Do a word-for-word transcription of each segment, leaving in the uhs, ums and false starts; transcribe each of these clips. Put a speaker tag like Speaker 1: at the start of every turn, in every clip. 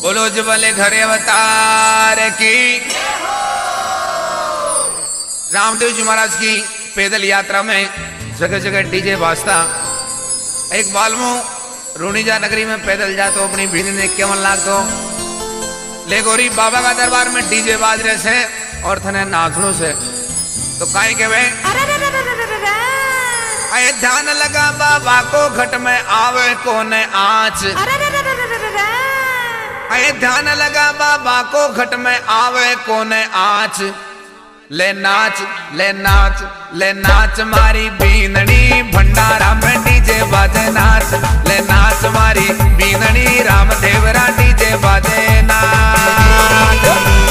Speaker 1: बोलो जबले घरे अवतार की। रामदेव जी महाराज की पैदल यात्रा में जगह जगह डीजे बाजता। एक बालमो रूणीजा नगरी में पैदल जा तो अपनी भीड़ ने केवन लाग तो ले गोरी बाबा का दरबार में डीजे बाज रहे से और थने नाचनों से तो काहे के वे अये ध्यान लगा बाबा को घट में आवे कोने आँच। अये ध्यान लगा बाबा को घट में आवे कोने आँच। ले नाच ले नाच ले नाच मारी बीननी भंडारा में डीजे बाजे नाच। ले नाच मारी बीननी रामदेवरा डीजे बाजे नाच।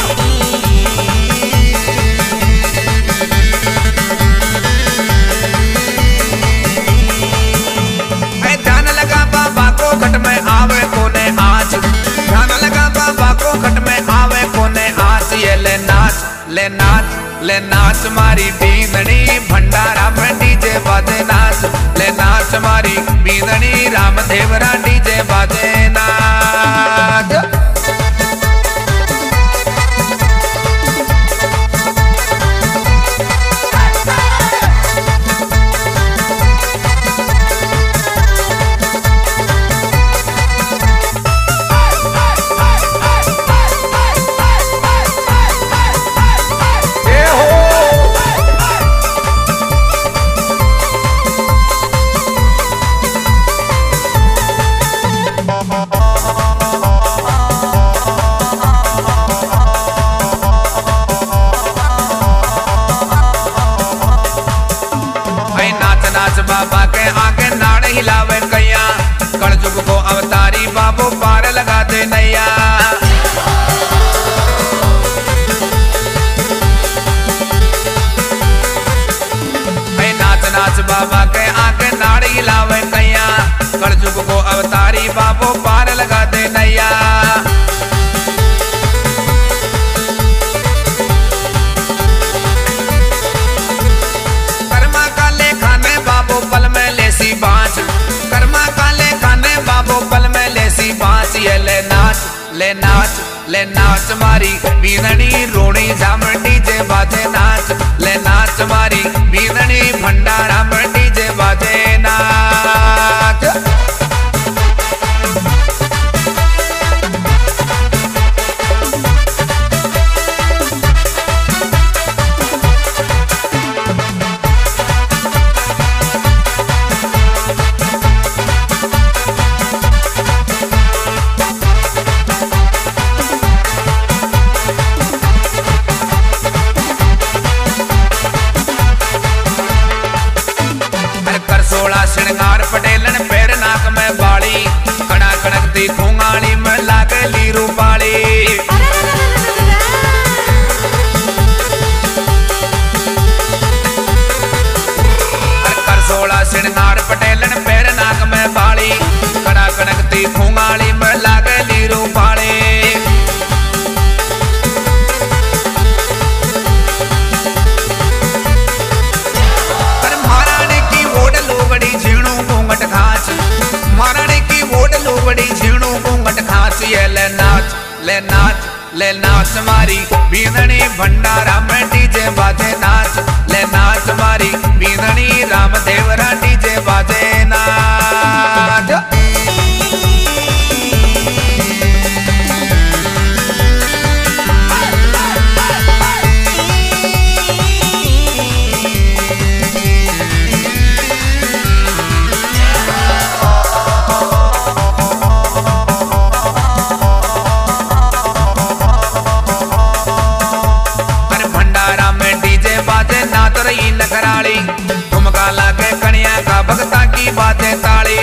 Speaker 1: ध्यान लगा बाबा को घट में आवे कोने आँच। ध्यान लगा बाबा को घट में आवे कोने आँच। ये ले नाच ले नाच ले नाच मारी बींदनी भंडारा में डीजे बाजे नाच। ले नाच मारी बींदनी रामदेवरा डीजे बाजे नाच। बाबा के आगे नाड़ हिलावे कैया। कलयुग को अवतारी बाबू पार लगा दे नैया। नाच नाच बाबा के आगे नाड़ हिलावे कैया। कलयुग को अवतारी बाबू पार लगा दे नैया। पल में लेसी बाँच। कर्मा काले खाने बाबू पल में लेसी बाँच। ये ले नाच ले नाच ले नाच मारी बीननी रोणी जाम डीजे बाजे नाच। ले नाच मारी बीननी भंडारा में डीजे बाजे नाच। श्रृंगार पटेलन पैर नाक में बाली। कड़ा कड़कती खूंगाली में लागली रूपाली। कर सोला श्रृंगार पटेलन पैर नाक में बाली। कड़ा कड़कती खूंगाली में लागली रूपाली। महारानी की वोट लोबड़ी झीणू घूंघट खांस। ये ले नाच ले नाच ले नाच मारी बींदनी भंडारा में डीजे बाजे नाच। ले नाच मारी बींदनी रामदेवरा डीजे बाजे नाच। नगराली ठुमका लागे कनिया का भगता की बातें ताली।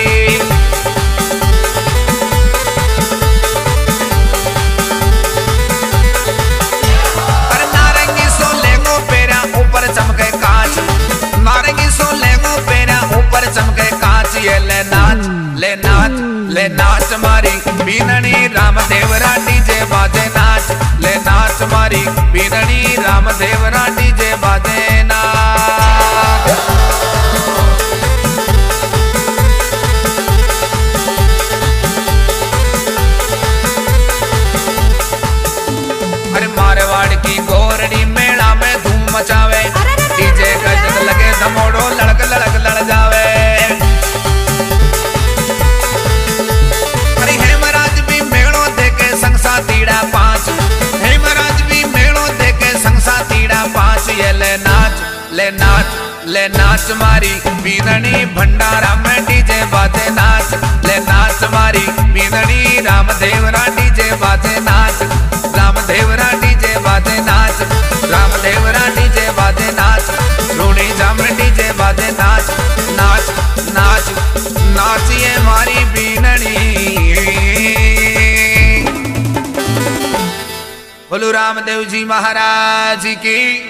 Speaker 1: अरे नारंगी सोले को पेरा ऊपर चमके कांच। नारंगी सोले को पेरा ऊपर चमके कांच। ये ले नाच ले नाच ले नाच मारी बीननी रामदेवरा डीजे बाजे नाच। ले नाच मारी बीननी रामदेवरा डीजे बाजे नाच। ले नाच मारी बीननी भंडारा में डीजे बाजे नाच, ले नाच मारी बीननी रामदेवरा डीजे बाजे नाच, रामदेवरा डीजे बाजे नाच, रामदेवरा डीजे बाजे नाच, रूणी जाम डीजे बाजे नाच, नाच नाच नाचिए मारी बीननी। बोलो रामदेव जी महाराज की।